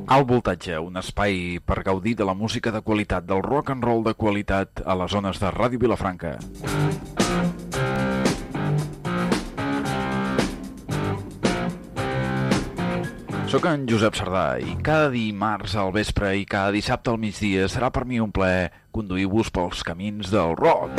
Alt Voltatge, un espai per gaudir de la música de qualitat, del rock and roll de qualitat a les zones de Ràdio Vilafranca. Soc en Josep Sardà i cada dimarts al vespre i cada dissabte al migdia serà per mi un plaer conduir-vos pels camins del rock.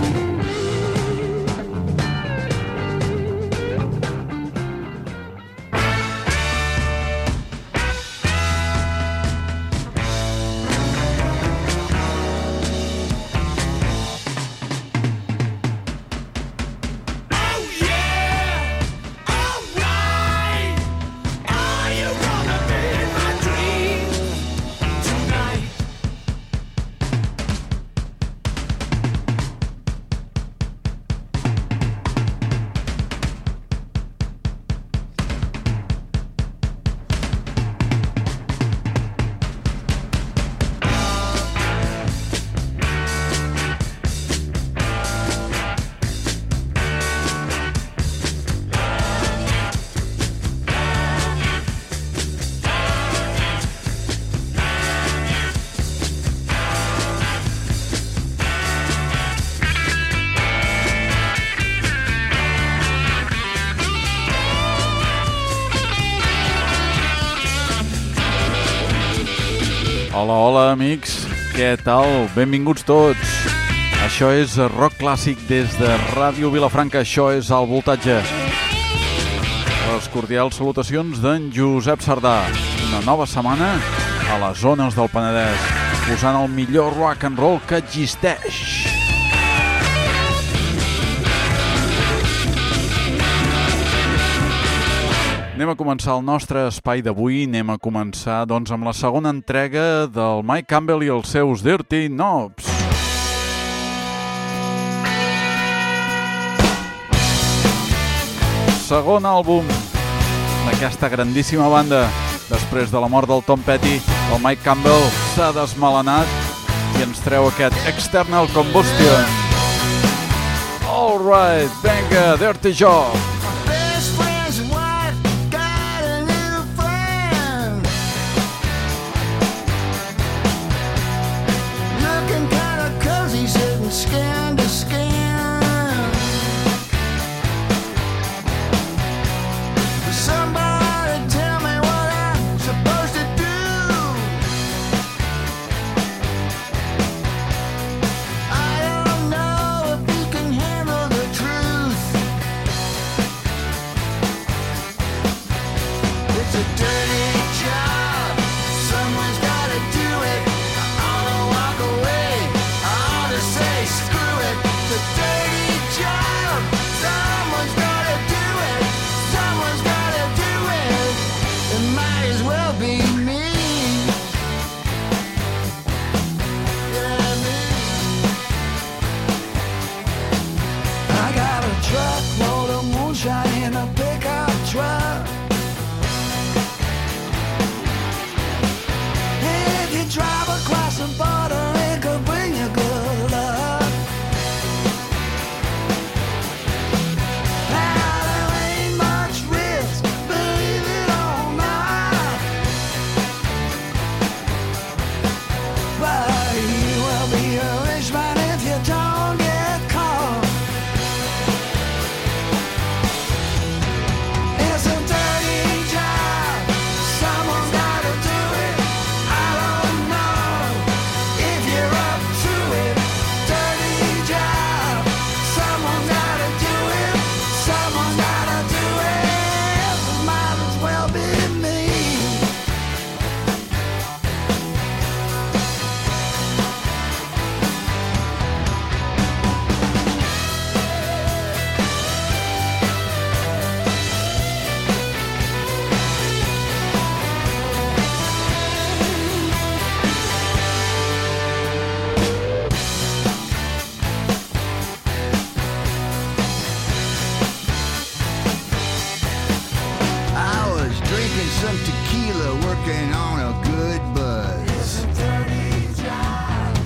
Hola, hola, amics. Què tal? Benvinguts tots. Això és rock clàssic des de Ràdio Vilafranca. Això és Alt Voltatge. Les cordials salutacions d'en Josep Sardà. Una nova setmana a les zones del Penedès, posant el millor rock and roll que existeix. Anem a començar el nostre espai d'avui. Anem a començar doncs, amb la segona entrega del Mike Campbell i els seus Dirty Knobs. Segon àlbum d'aquesta grandíssima banda. Després de la mort del Tom Petty, el Mike Campbell s'ha desmelenat i ens treu aquest External Combustion. All right, venga, Dirty Job. Skin to skin. Somebody tell me what I'm supposed to do. I don't know if he can handle the truth. It's a dirty job. Someone's got to do it. I ought to walk away. I ought to say screw it. It's a dirty job. Someone's gotta do it. Someone's gotta do it. It might as well be me. You know what I mean? I got a truckload of moonshine in a pickup truck. If you drive across the border, it could bring you good luck. Some tequila working on a good buzz. It's a dirty job.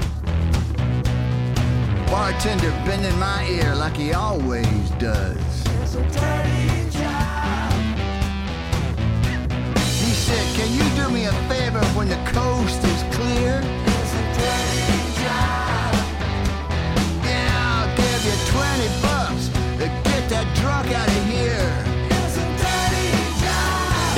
Bartender bending my ear like he always does. It's a dirty job. He said, can you do me a favor when the coast is clear? It's a dirty job. Yeah, I'll give you $20 to get that drunk out of here. It's a dirty job.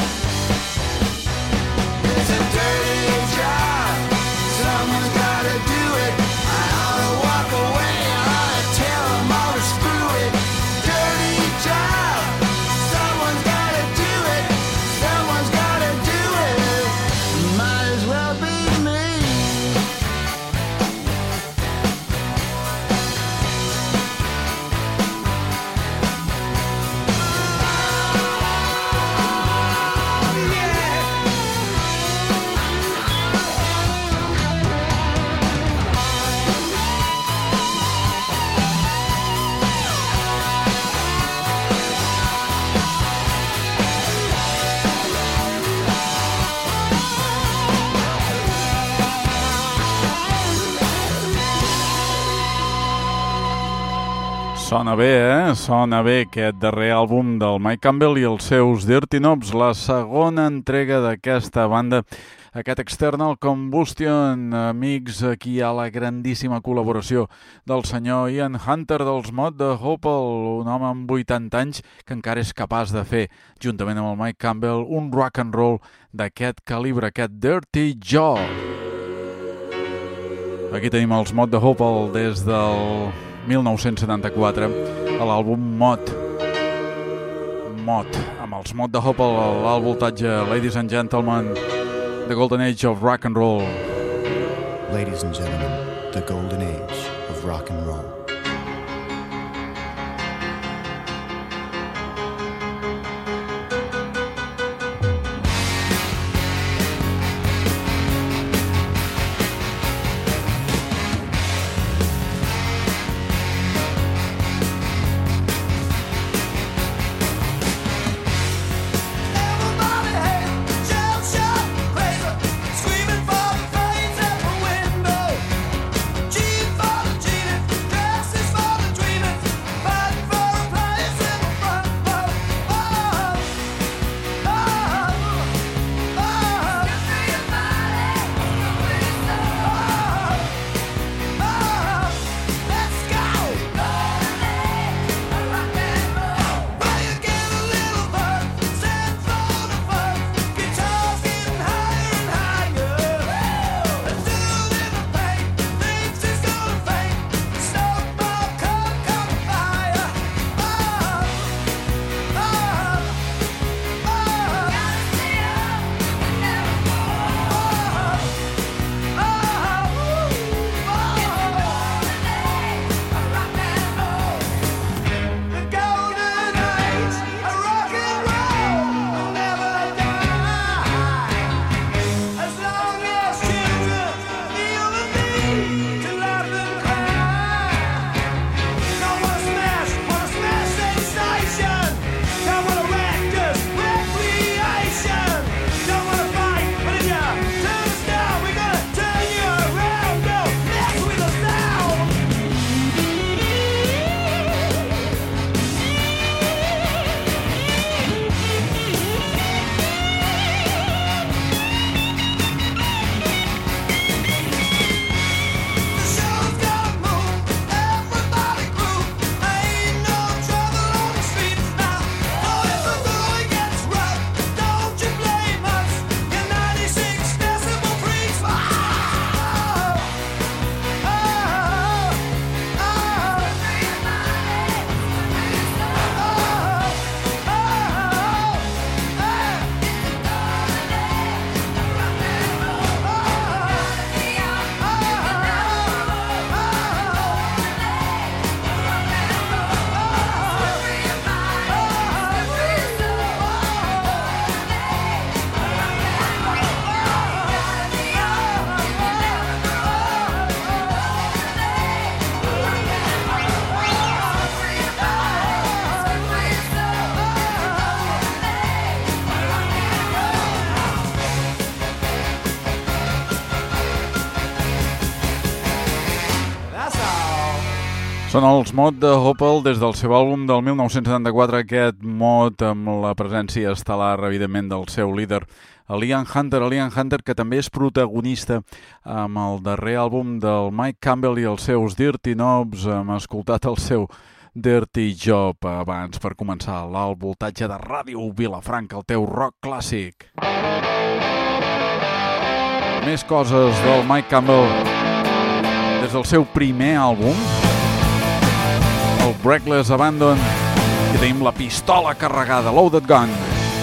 It's a dirty job. Someone's gotta do it. I ought to walk away. I ought to tell them all to screw it. Dirty job. Someone's gotta do it. Someone's gotta do it. Might as well be me. Sona bé, Sona bé aquest darrer àlbum del Mike Campbell i els seus Dirty Knobs, la segona entrega d'aquesta banda, aquest External Combustion. Amics, aquí hi ha la grandíssima col·laboració del senyor Ian Hunter dels Mod de Hopel, un home amb 80 anys que encara és capaç de fer, juntament amb el Mike Campbell, un rock and roll d'aquest calibre, aquest Dirty Job. Aquí tenim els Mod de Hopel des del 1974 a l'àlbum Mod, amb els Mod de Hopel, l'alt voltatge. Ladies and gentlemen, the golden age of rock and roll. Ladies and gentlemen, the golden age of rock and roll. Everybody hates shell shock, razor, screaming for the flames at the window. Cheap for the cheating, dresses for the dreaming, fighting for a place in the front row. Oh, oh, oh, good for your body, let's go. Well, you get a little fun, stand for the fun, guitars getting higher and higher. A dude in the paint thinks he's gonna faint, smoke ball come fire. Oh, oh, oh, gotta stay up and never fall. The golden age of rock and roll will never die. As long as children feel the need to laugh and cry. Don't wanna smash sensation. Don't wanna wreck just recreation. Don't wanna fight, but if you turn us down, we're gonna turn you around. Don't mess with us now. The show's gotta move, everybody groove. Ain't no trouble on the streets now. Oh, if the going gets rough, don't you blame us. You're 96 decibel freaks. Oh, oh, oh, that's all. Són els Mod de Hopel des del seu àlbum del 1974, aquest Mod amb la presència estel·lar, evidentment, del seu líder, Liam Hunter, que també és protagonista amb el darrer àlbum del Mike Campbell i els seus Dirty Knobs. Hem escoltat el seu Dirty Job abans per començar l'alt voltatge de Ràdio Vilafranca, el teu rock clàssic. Més coses del Mike Campbell des del seu primer àlbum, el Breathless Abandon, i tenim la pistola carregada, Loaded Gun.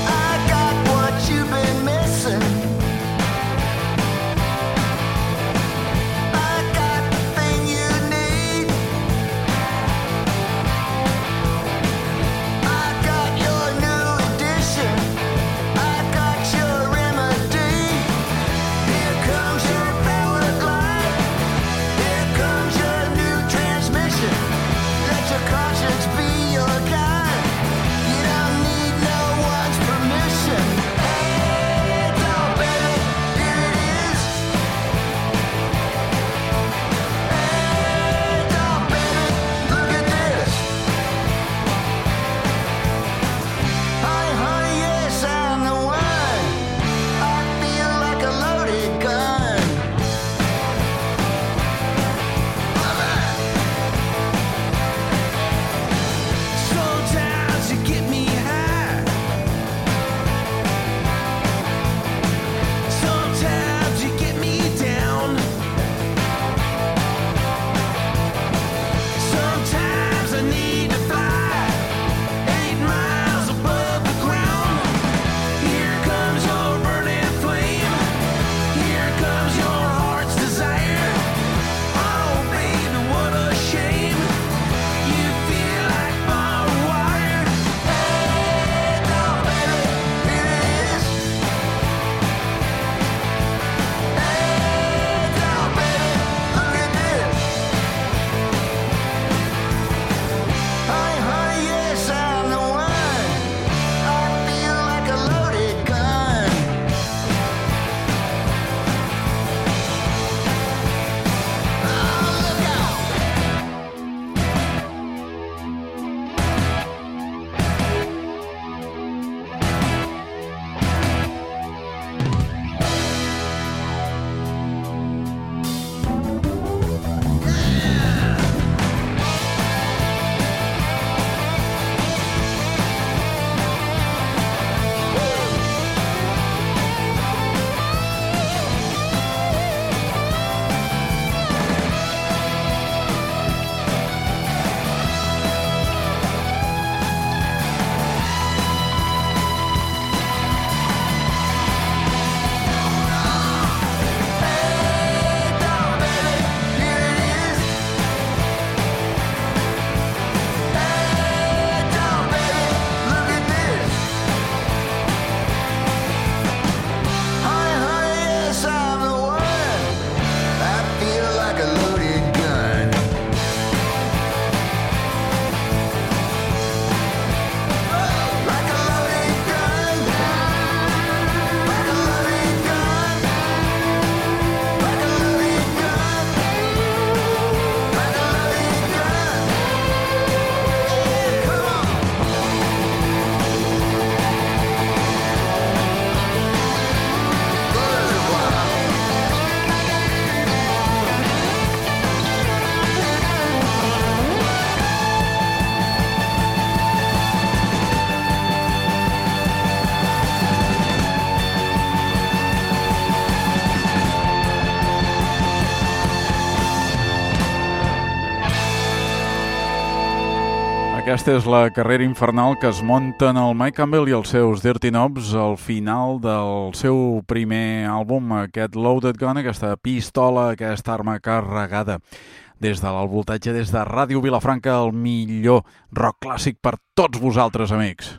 Aquesta és la carrera infernal que es munten el Mike Campbell i els seus Dirty Knobs al final del seu primer àlbum, aquest Loaded Gun, aquesta pistola, aquesta arma carregada. Des de l'alt voltatge, des de Ràdio Vilafranca, el millor rock clàssic per tots vosaltres, amics.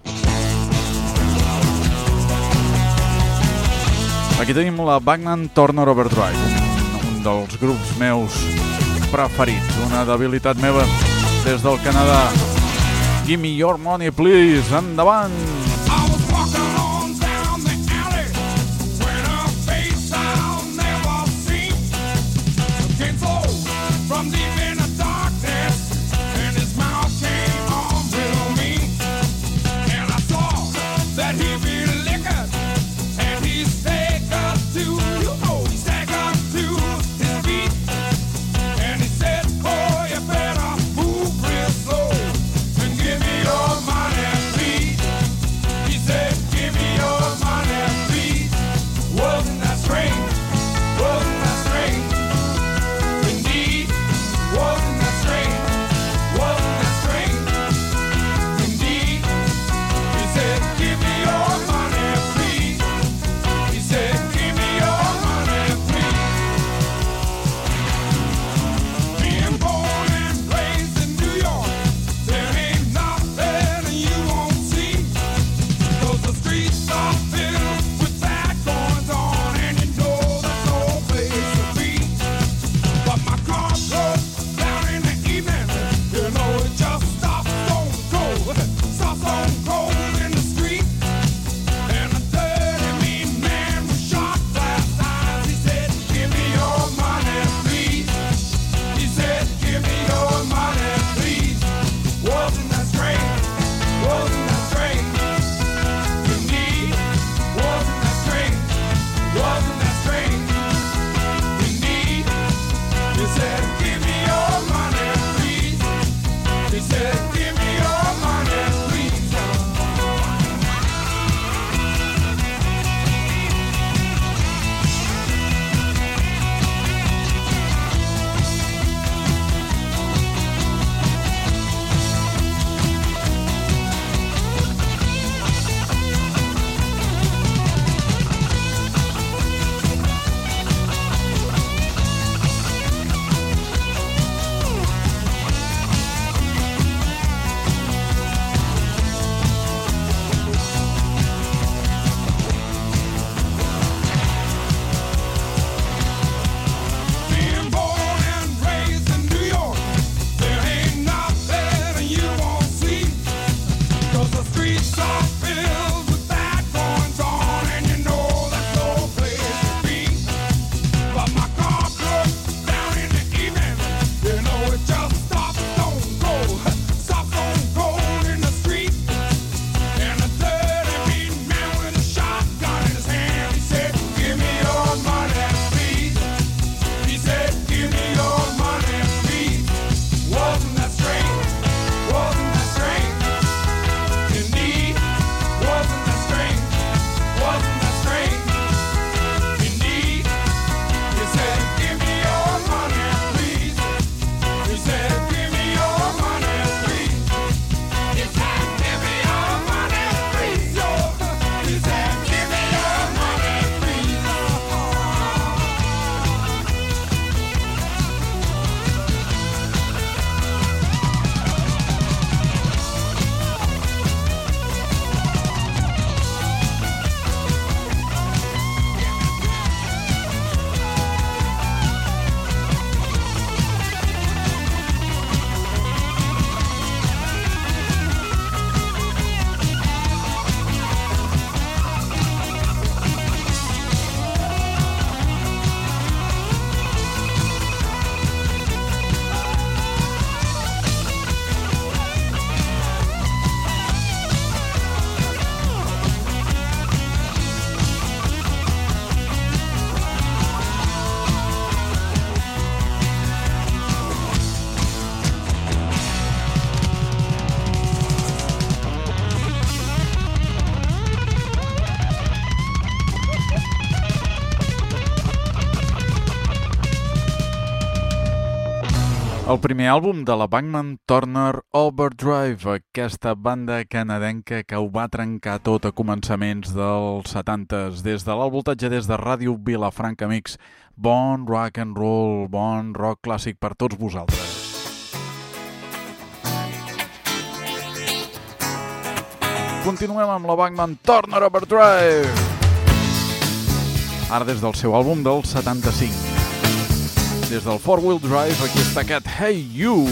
Aquí tenim la Bachman Turner Overdrive, un dels grups meus preferits, una debilitat meva des del Canadà. Give me your money, please. Endavant! I was walking on down the alley when a face I'll never see came forth from deep in the darkness, and his mouth came on real mean. And I saw that he be liquored, and he El primer àlbum de la Bachman Turner Overdrive, aquesta banda canadenca que ho va trencar tot a començaments dels 70s. Des de l'alt voltatge, des de Ràdio Vilafranca, amics. Bon rock and roll, bon rock clàssic per tots vosaltres. Continuem amb la Bachman Turner Overdrive. Ara des del seu àlbum del 75. Des del Four Wheel Drive, aquí està aquest Hey You.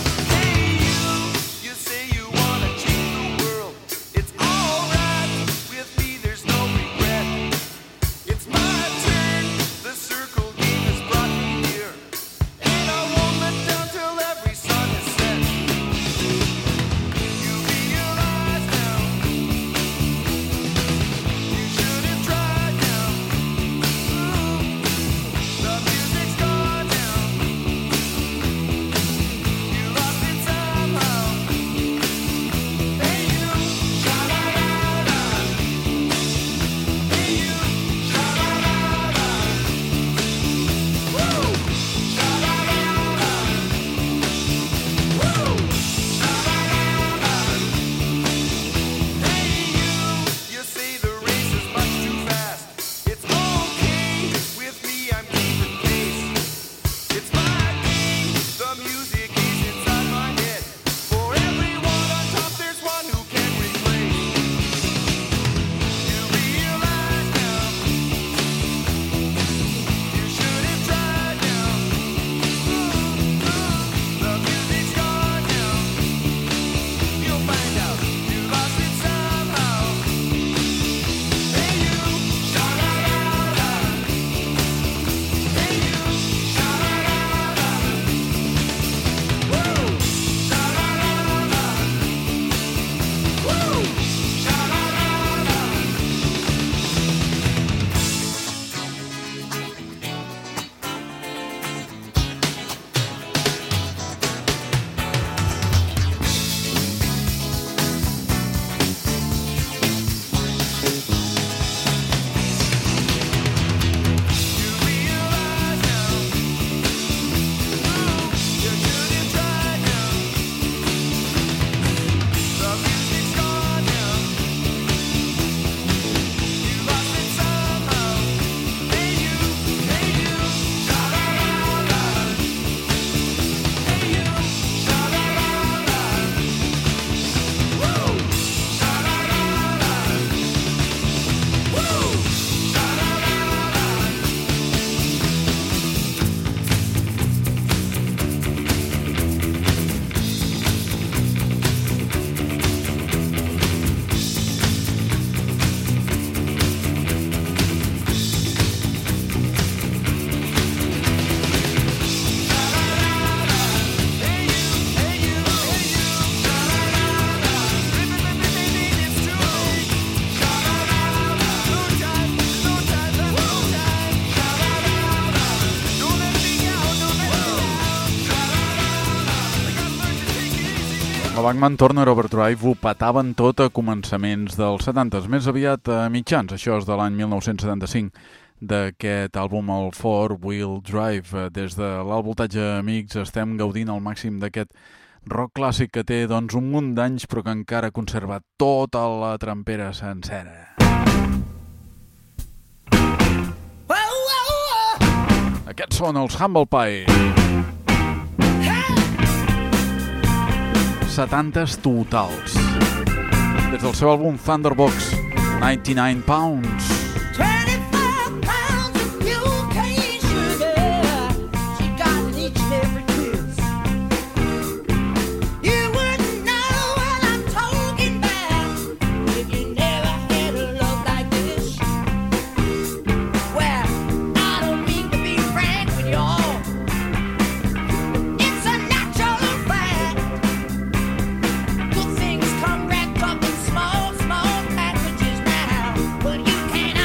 La Bachman Turner Overdrive ho petaven tot a començaments dels 70s, més aviat a mitjans, això és de l'any 1975, d'aquest àlbum, el Four Wheel Drive. Des de l'alt voltatge, amics, estem gaudint al màxim d'aquest rock clàssic que té doncs un munt d'anys però que encara ha conservat tota la trempera sencera. Aquests són els Humble Pie. 70s totals. Des del seu àlbum Thunderbox, 99 Pounds. 25 pounds of milk cane sugar. She got in each and every kiss. You wouldn't know what I'm talking about if you never had a love like this. Well, I don't mean to be frank with y'all. It's a natural fact. Good things come wrapped up in small, small packages now. But you can't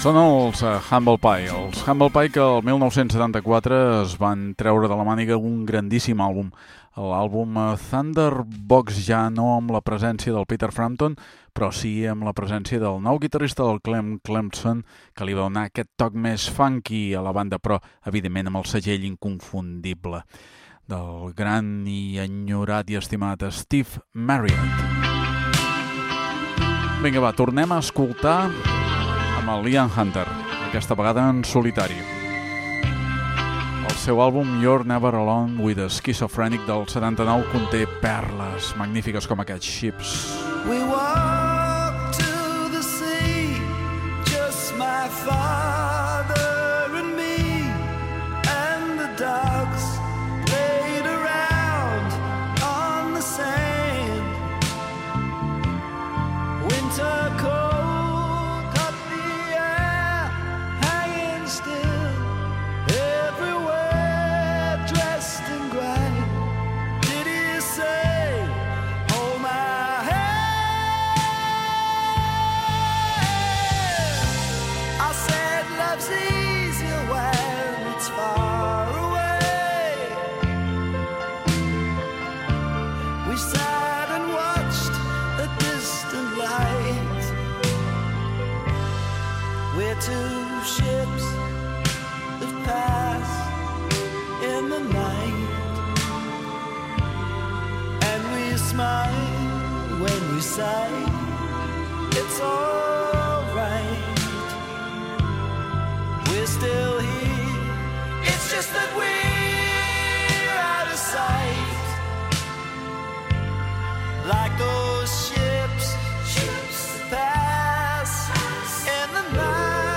Són els Humble Pie. Els Humble Pie que el 1974 es van treure de la màniga un grandíssim àlbum. L'àlbum Thunderbox, ja no amb la presència del Peter Frampton, però sí amb la presència del nou guitarrista del Clem Clemson, que li va donar aquest toc més funky a la banda, però evidentment amb el segell inconfundible del gran i enyorat i estimat Steve Marriott. Vinga, va, tornem a escoltar amb el Ian Hunter, aquesta vegada en solitari. El seu àlbum You're Never Alone with a Schizophrenic del 79 conté perles magnífiques com aquests Ships. We walked to the sea, just my father and me, and the dogs played around on the sand. Winter cold cut the air, hanging still, everywhere dressed in gray. Did he say, hold my hand? I said, love's easier when it's far away. We sat and watched a distant light. We're two ships that pass in the night, and we smile when we say it's all right. We're still here, it's just that we're out of sight, like those ships that pass in the night.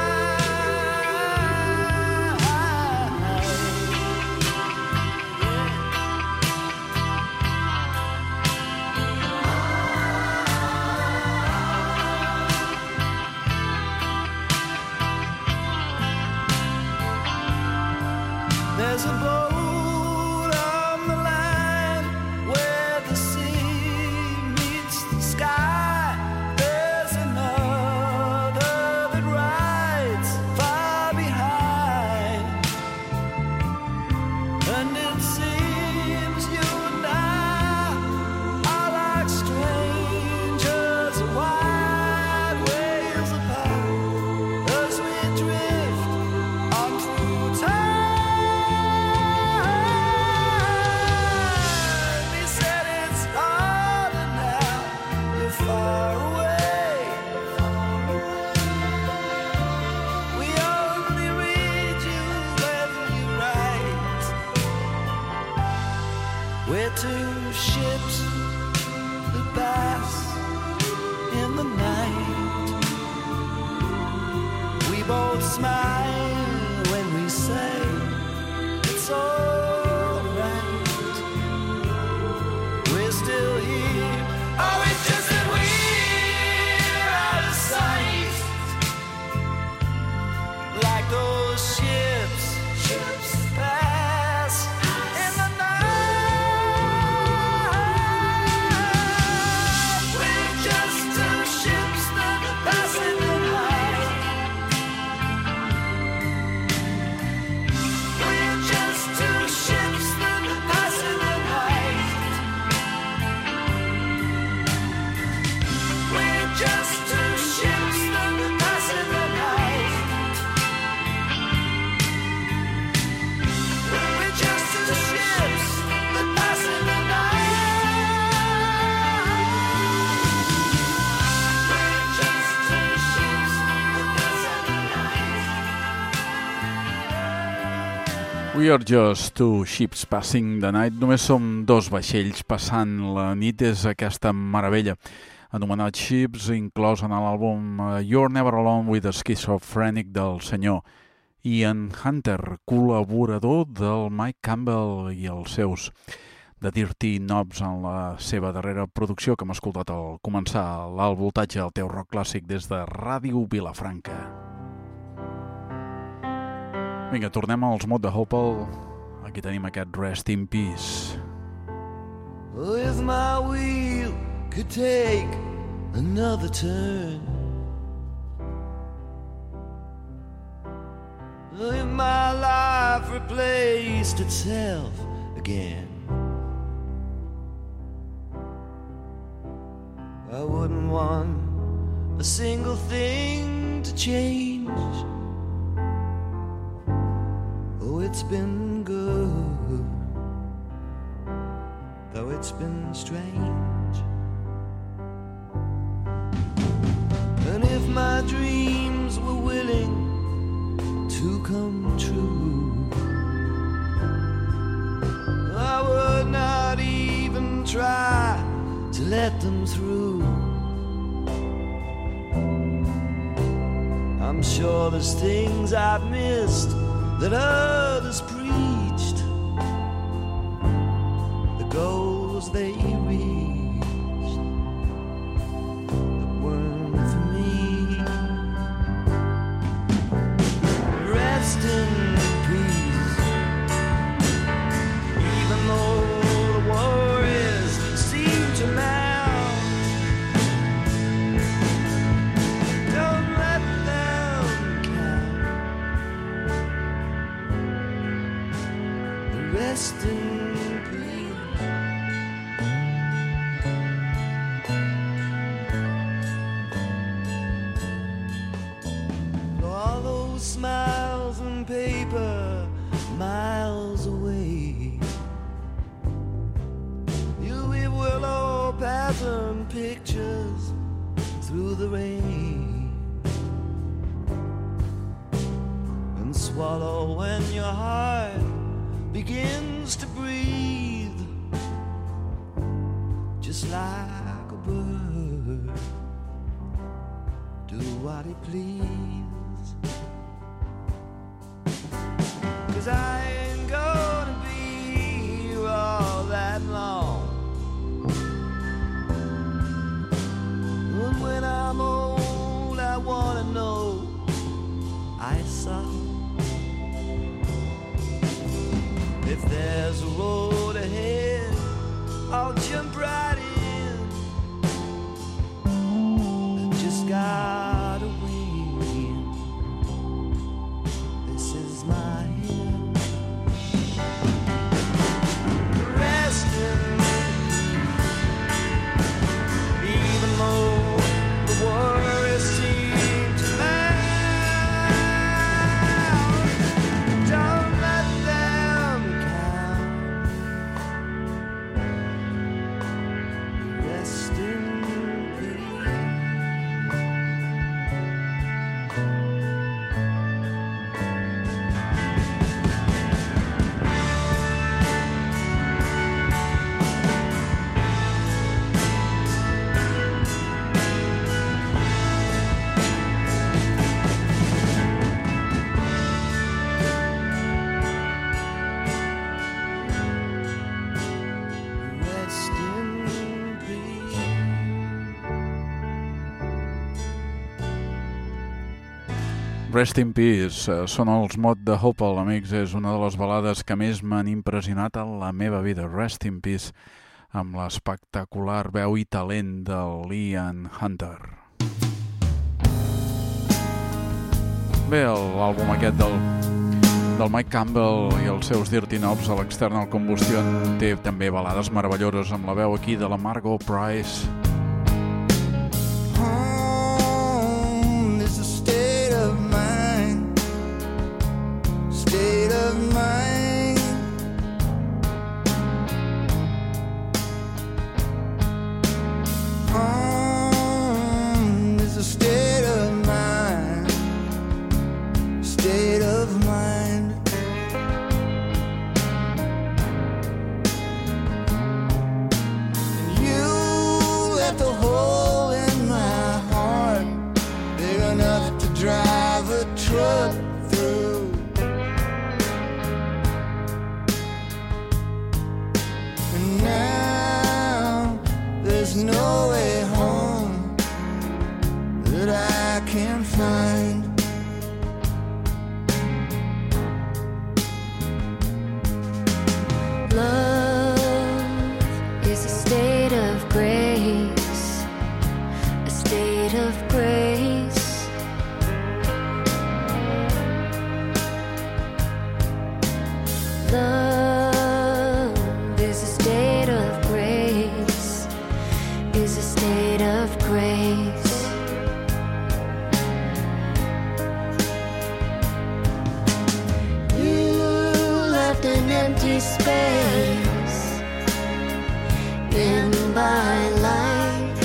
There's a boat on the line where the sea meets the sky. There's another that rides far behind, and it seems you and I are like strangers wide ways apart as we drift on through time. He said it's harder now, you're far away. We only read you when you write. We're two ships that pass in the night. We both smile when we say it's all right. We're still here. Oh, it's just that we're out of sight, like those ships pass in the night. We're just two ships that pass in the night. We're just two ships that pass in the night. We're just two ships that pass in the night. We're just two ships that pass in the night. We're just two ships that pass in the night. We are just two ships passing the night. Només som dos vaixells passant la nit. És aquesta meravella anomenat Ships, inclòs en l'àlbum You're Never Alone with a Schizophrenic del senyor Ian Hunter, col·laborador del Mike Campbell i els seus de Dirty Knobs en la seva darrera producció que hem escoltat al començar l'alt voltatge al teu rock clàssic des de Ràdio Vilafranca. Vinga, tornem als Mod de Hopel. Aquí tenim aquest Rest in Peace. Oh, if my wheel could take another turn, my life replaced itself again. I wouldn't want a single thing to change. Oh, it's been good, though it's been strange. And if my dreams were willing to come true, I would not even try to let them through. I'm sure there's things I've missed that others preached, the goals they reached that weren't for me. Rest in peace, even though the worries seem to mount. Don't let them count. Rest in peace. All those smiles and paper miles away, you weave willow pattern pictures through the rain, and swallow when your heart begins to breathe, just like a bird, do what it please. 'Cause I ain't gonna be here all that long, and when I'm old I wanna know I saw. If there's a road ahead, I'll jump right in. I just gotta win. This is my end. Rest in peace, even though the worries seem to mount. Don't let them count. Rest in peace. Rest in peace. Rest in Peace són els Mod de Hopel, amics. És una de les balades que més m'han impressionat en la meva vida. Rest in Peace, amb l'espectacular veu i talent de Liam Hunter. Bé, l'àlbum aquest del Mike Campbell i els seus Dirty Knobs a l'External Combustion té també balades meravelloses, amb la veu aquí de la Margot Price. Home is a state of mind, state of mind. Home is a state of mind, state of mind. And you empty space in my life.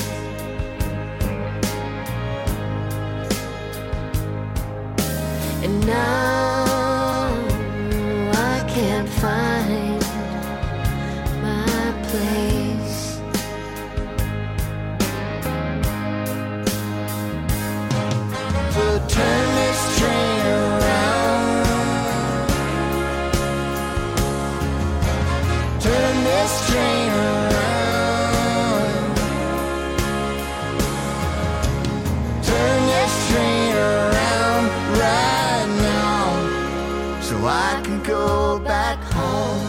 And now I can't find my place. So turn this train around. Turn this train around. Turn this train around right now, so I can go back home.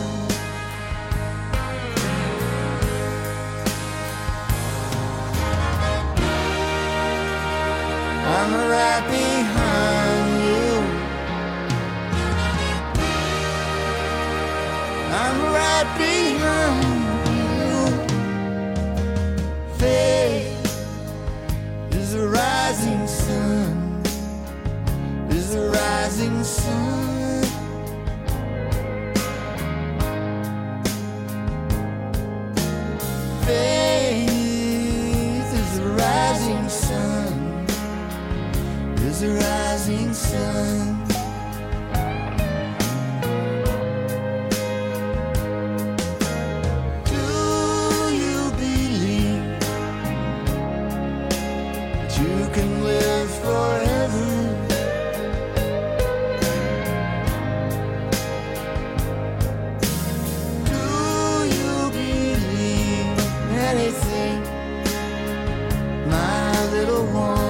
I'm right behind you. I'm right behind you. Faith is a rising sun. Is a rising sun. Faith is a rising sun. Is a rising sun. Do you believe that you can live forever? Do you believe anything, my little one?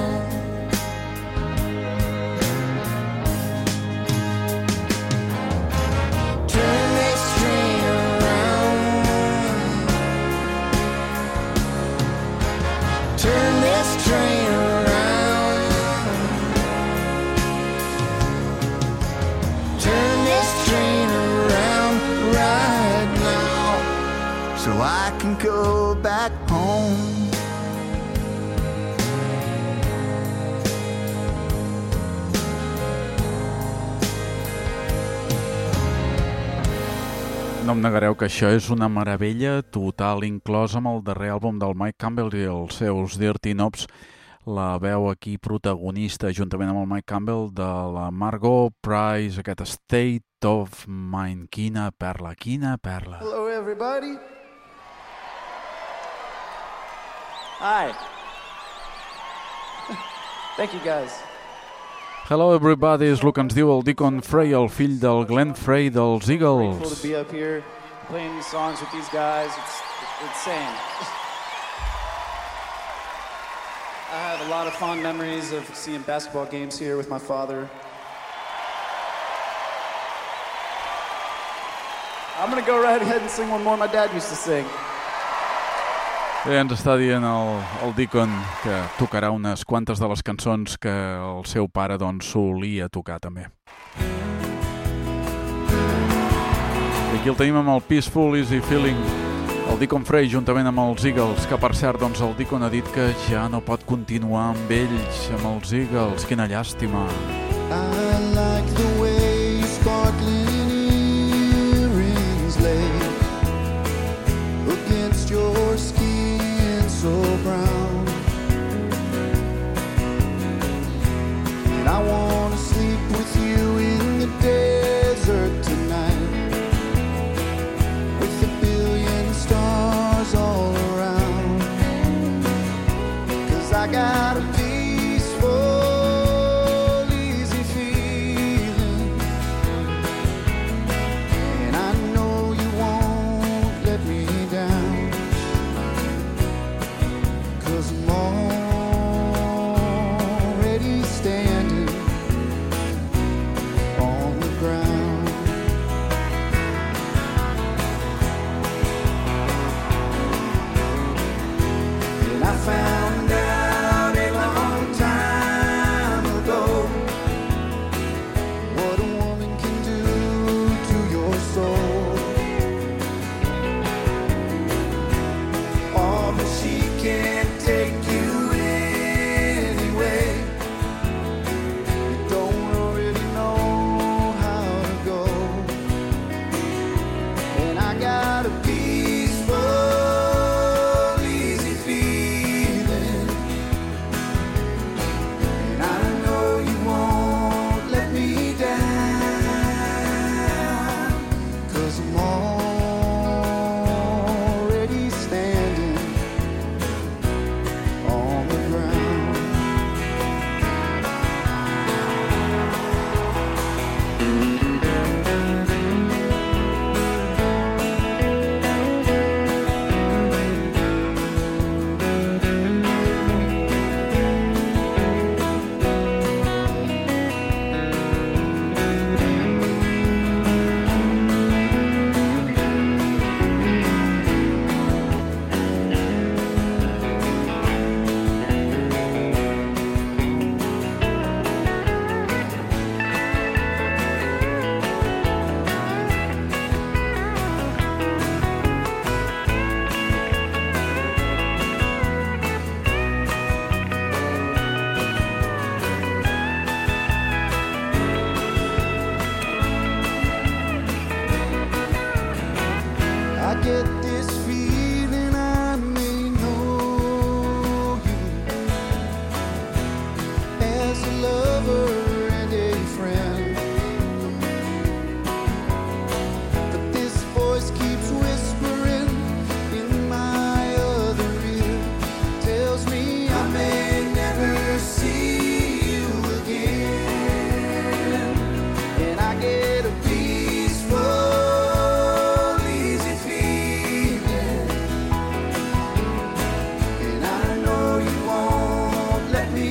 Turn this train around. Turn this train around. Turn this train around right now, so I can go back home. No em negareu que això és una meravella total, inclosa amb el darrer àlbum del Mike Campbell i els seus Dirty Knobs. La veu aquí protagonista, juntament amb el Mike Campbell, de la Margot Price, aquest State of Mind. Quina perla, quina perla. Hello, everybody. Hi. Thank you, guys. Hello everybody, és el que ens diu el Deacon Frey, el fill del Glenn Frey dels Grateful Eagles. to be up here playing these songs with these guys. It's insane. I have a lot of fond memories of seeing basketball games here with my father. I'm going to go right ahead and sing one more my dad used to sing. Bé, ens està dient el Deacon que tocarà unes quantes de les cançons que el seu pare doncs solia tocar també. I aquí el tenim amb el Peaceful Easy Feeling, el Deacon Frey juntament amb els Eagles, que per cert doncs el Deacon ha dit que ja no pot continuar amb ells, amb els Eagles. Quina llàstima. I like the way sparkling earrings lay against your skin so brown. And I wanna sleep with you in the desert tonight, with a billion stars all around. 'Cause I got a peaceful, easy feeling get this feeling I may know you as a lover and a friend. But this voice keeps whispering in my other ear, tells me I may never see you again. And I get a peaceful, easy feeling, and I know you won't let me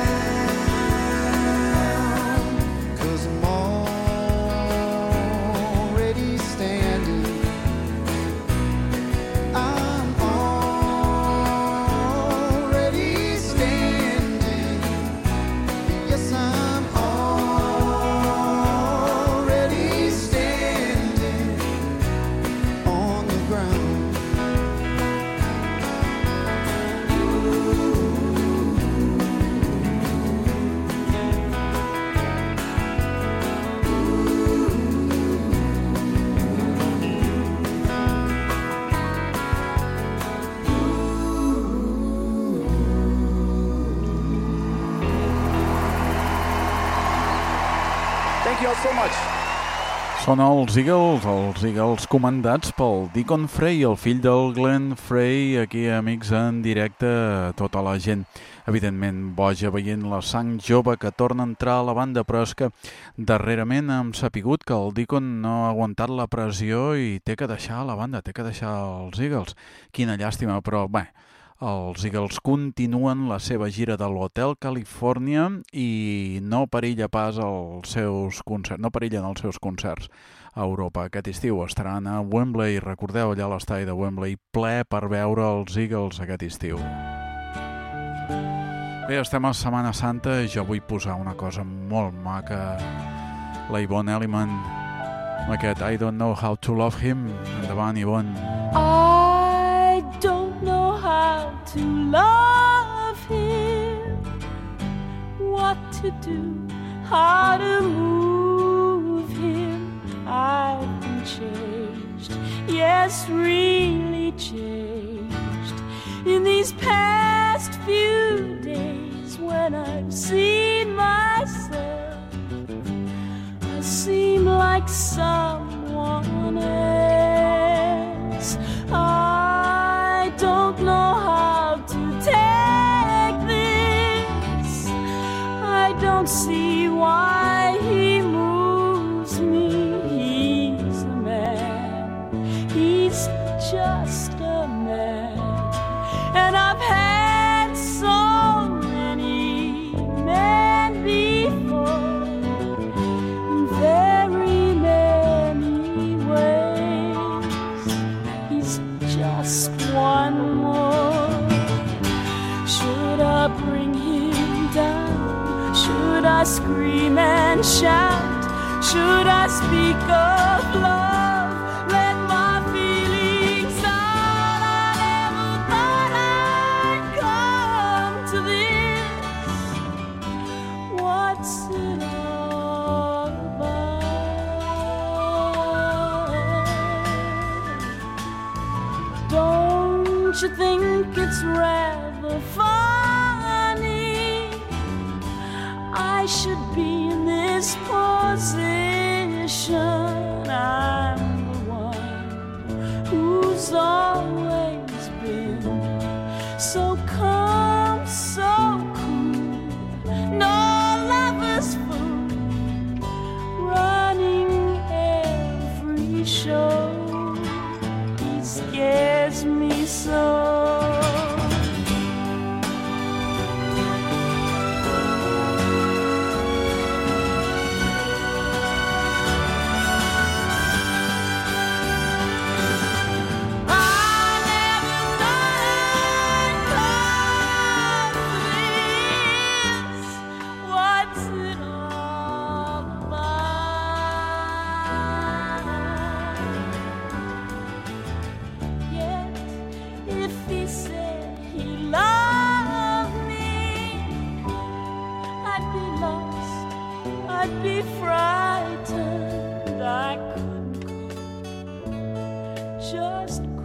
down, 'cause I'm already standing. I'm already standing. Yes, I'm already standing on the ground. Thank you all so much. Són els Eagles comandats pel Deacon Frey, el fill del Glenn Frey, aquí, amics, en directe, tota la gent, evidentment, boja, veient la sang jove que torna a entrar a la banda, però és que darrerament hem sapigut que el Deacon no ha aguantat la pressió i té que deixar la banda, té que deixar els Eagles. Quina llàstima, però, bé, els Eagles continuen la seva gira de l'Hotel Califòrnia i no perilla pas els seus concerts, no perillen els seus concerts a Europa. Aquest estiu estaran a Wembley, recordeu allà l'estadi de Wembley, ple per veure els Eagles aquest estiu. Bé, estem a Setmana Santa i jo vull posar una cosa molt maca, la Yvonne Elliman, amb aquest I Don't Know How to Love Him. Endavant, Yvonne. I don't know how to love him, what to do, how to move him. I've been changed, yes, really changed in these past few days when I've seen myself. I seem like someone else. I don't know how to take this. I don't see why he moves me. He's a man. He's just a man. And I've had so many men before, in very many ways. He's just one more. Should I bring him down? Should I scream and shout? Should I speak of love? Let my feelings out. I never thought I'd come to this. What's it all about? Don't you think it's rather funny? I should be in this position. I'm the one who's always been so calm, so cool. No lover's fool, running every show. He scares me so. I'd be frightened. I couldn't cope, just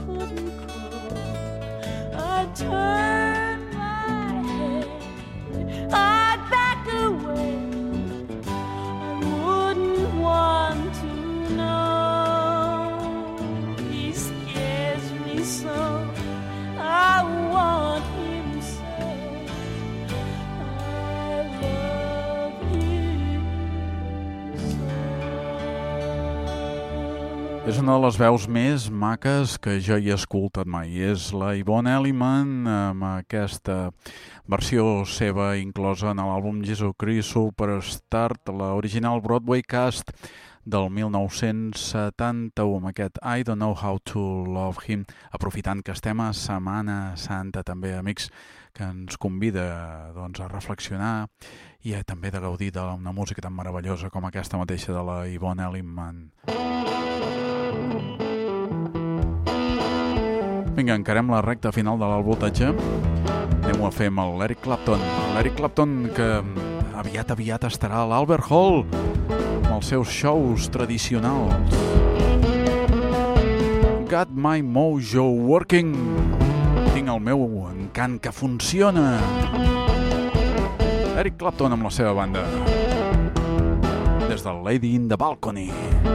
És una de les veus més maques que jo hi he escoltat mai. És la Yvonne Elliman amb aquesta versió seva inclosa en l'àlbum Jesucrist Superstar, l'original Broadway cast del 1971, amb aquest I Don't Know How to Love Him, aprofitant que estem a Setmana Santa també, amics, que ens convida doncs, a reflexionar i també de gaudir d'una música tan meravellosa com aquesta mateixa de la Yvonne Elliman. Vinga, encarem la recta final de l'alt voltatge. Anem-ho a fer amb l'Eric Clapton. L'Eric Clapton que aviat estarà a l'Albert Hall amb els seus shows tradicionals. Got my mojo working. Tinc el meu encant que funciona. Eric Clapton amb la seva banda. Des del Lady in the Balcony.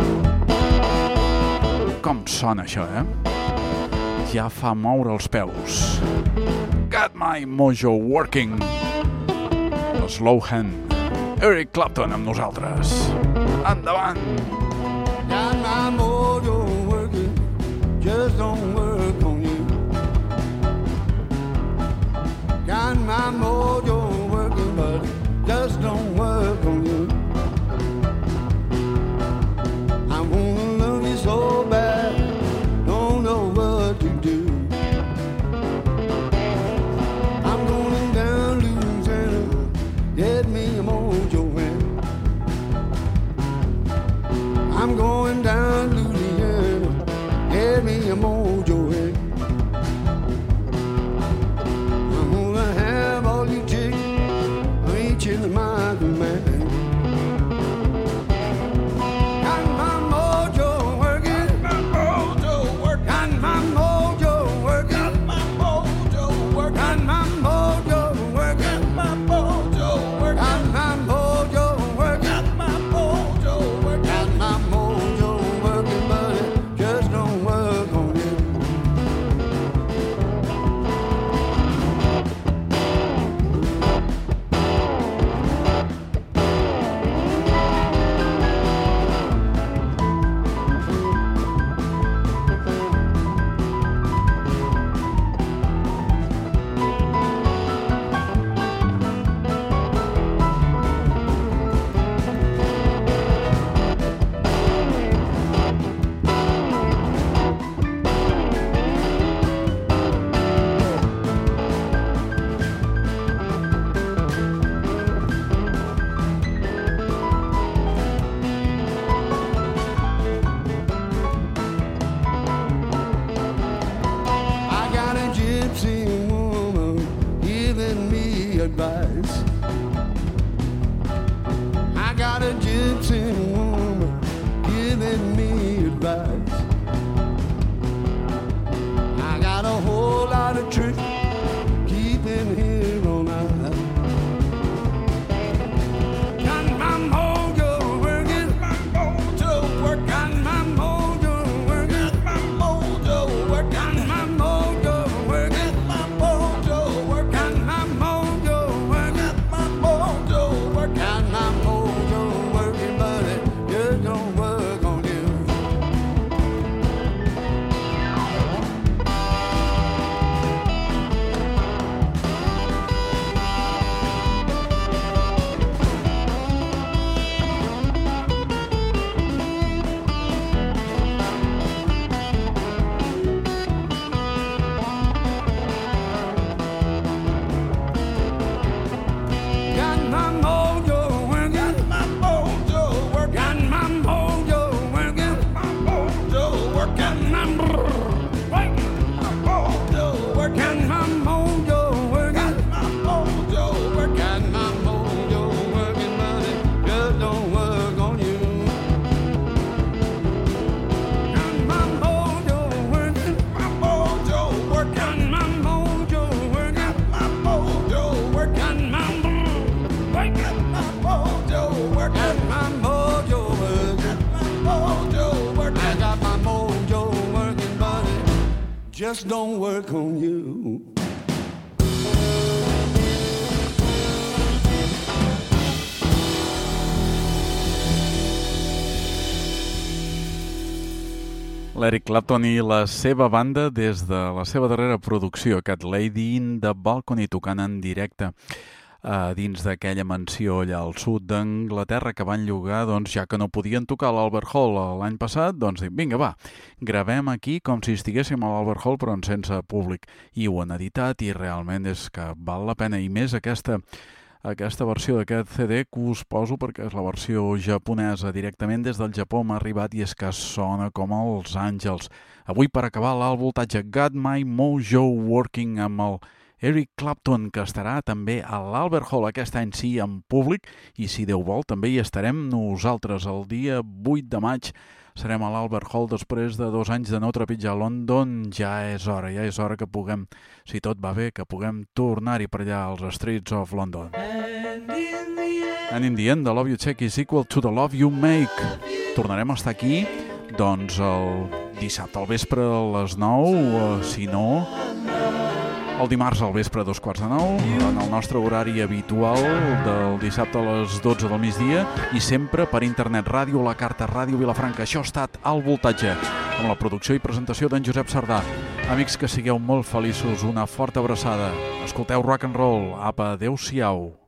Com sona això, Ja fa moure els peus. Got my mojo working. La Slow Hand. Eric Clapton amb nosaltres. Endavant! Got my mojo working, just don't work on you. Got my mojo working, but it just don't work on you. I wanna love you so bad, don't know what to do. I'm going down Louisiana, get me a mojo hand. I'm going down Louisiana, get me a mojo hand. I'm gonna have all you chicks reaching my command. Got my mojo working, my mojo working, got my mojo working, my mojo working, got my mojo working, my mojo working, got my mojo working, got my mojo working, got my mojo working, but it just don't work on you. I got a gypsy woman giving me advice. I got a gypsy woman giving me advice. I got a whole lot of tricks keeping here all night. Got my mojo working, my mojo working, got my mojo working, my mojo working, got my mojo working, my mojo working, got my mojo working, my mojo working, got my mojo working, but it just don't work on you. Got my mojo working, got my mojo working, got my mojo working, my mojo working, got my mojo working, got my mojo working, got my mojo working, got my mojo working, but it just don't work on you. Got my mojo working, my mojo working, got my mojo working, got my mojo working, got my Wake up, my mojo work, got my mojo work, got my mojo work. I got my mojo working, but it just don't work on you. L'Eric Clapton i la seva banda des de la seva darrera producció, Cat Lady in the Balcony, tocant en directe dins d'aquella mansió allà al sud d'Anglaterra que van llogar, doncs ja que no podien tocar a l'Albert Hall l'any passat, doncs dic, vinga va, gravem aquí com si estiguéssim a l'Albert Hall però sense públic, i ho han editat i realment és que val la pena, i més aquesta versió d'aquest CD que us poso perquè és la versió japonesa, directament des del Japó m'ha arribat i és que sona com els àngels. Avui per acabar l'alt voltatge, Got My Mojo Working amb el Eric Clapton, que estarà també a l'Albert Hall aquest any sí en públic, i si Déu vol també hi estarem nosaltres el dia 8 de maig. Serem a l'Albert Hall després de 2 anys de no trepitjar a London. Ja és hora que puguem, si tot va bé, que puguem tornar-hi per allà als streets of London. And in the end, the love you take is equal to the love you make. Tornarem a estar aquí, doncs, el dissabte al vespre a les 9, si no, el dimarts al vespre a 8:45, en el nostre horari habitual del dissabte a les 12 del migdia, i sempre per internet, Ràdio La Carta, Ràdio Vilafranca. Això ha estat Al Voltatge, amb la producció i presentació d'en Josep Sardà. Amics, que sigueu molt feliços, una forta abraçada. Escolteu rock and roll. Apa, adeu-siau.